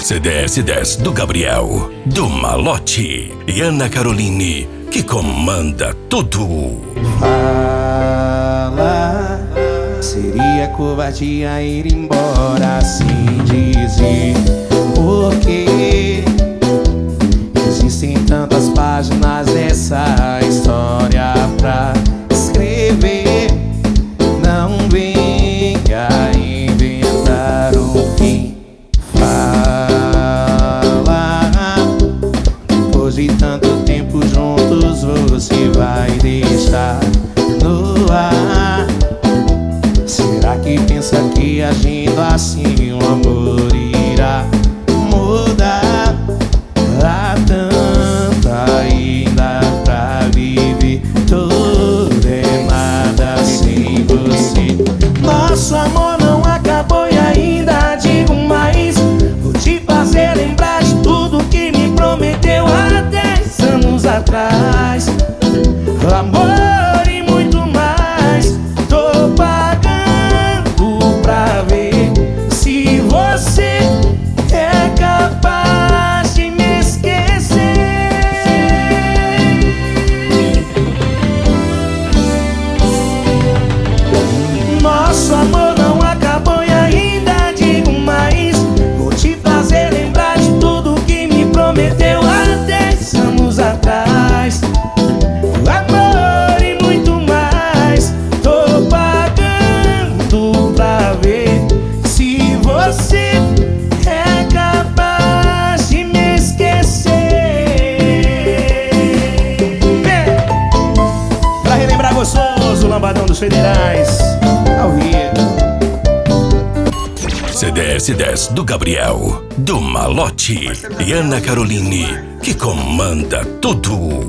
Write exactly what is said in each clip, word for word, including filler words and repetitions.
C D S dez do Gabriel, do Malote e Ana Caroline, que comanda tudo. Fala, seria covardia ir embora sem dizer porquê. Existem tantas páginas dessa história pra escrever. Não venha inventar um fim. Depois de tanto tempo juntos, você vai deixar no ar. Será que pensa que agindo assim o amor irá mudar? Há tanto ainda pra viver, tudo é nada sem você. Nosso amor não acabou e ainda digo mais. Vou te fazer lembrar de tudo que me prometeu há dez anos atrás. Amor e muito mais. Tô pagando pra ver se você é capaz de me esquecer. Nosso amor não acabou e ainda digo mais. Vou te fazer lembrar de tudo que me prometeu há dez anos atrás. Amor e muito mais. Tô pagando pra ver se você é capaz de me esquecer. Vem! Pra relembrar gostoso, o lambadão dos federais ao vivo. C D S dez do Gabriel, do Malote e Ana Caroline, que comanda tudo.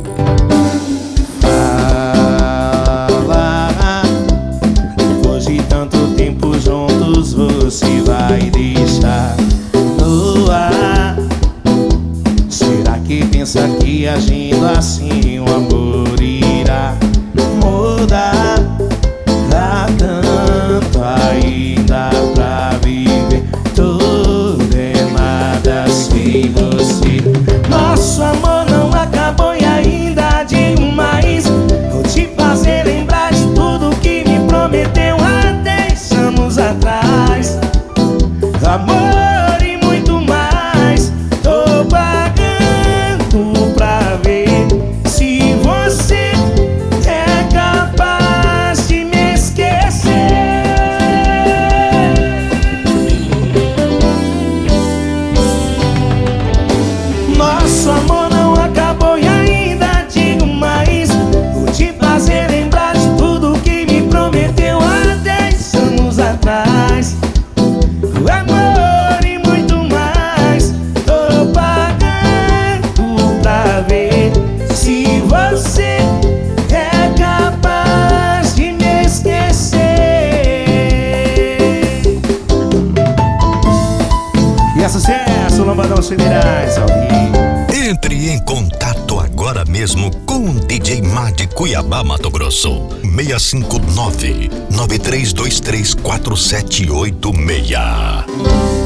Fala, depois de tanto tempo juntos, você vai deixar no ar. Será que pensa que agindo assim o amor irá mudar? Há tanto ainda pra viver, tudo é nada sem você. Nosso amor não acabou e ainda digo mais. Vou te fazer lembrar de tudo que me prometeu há dez anos atrás. Amor e muito mais. Tô pagando pra ver se você é capaz de me esquecer. Nosso amor não acabou e ainda digo mais. Vou te fazer lembrar de tudo que me prometeu há dez anos atrás. Amor e muito mais. Tô pagando pra ver se você é capaz de me esquecer. E é sucesso, Lambadão Federais ao vivo. Entre em contato agora mesmo com o D J Mad Cuiabá, Mato Grosso. seis cinco nove, nove três dois três, quatro sete oito seis.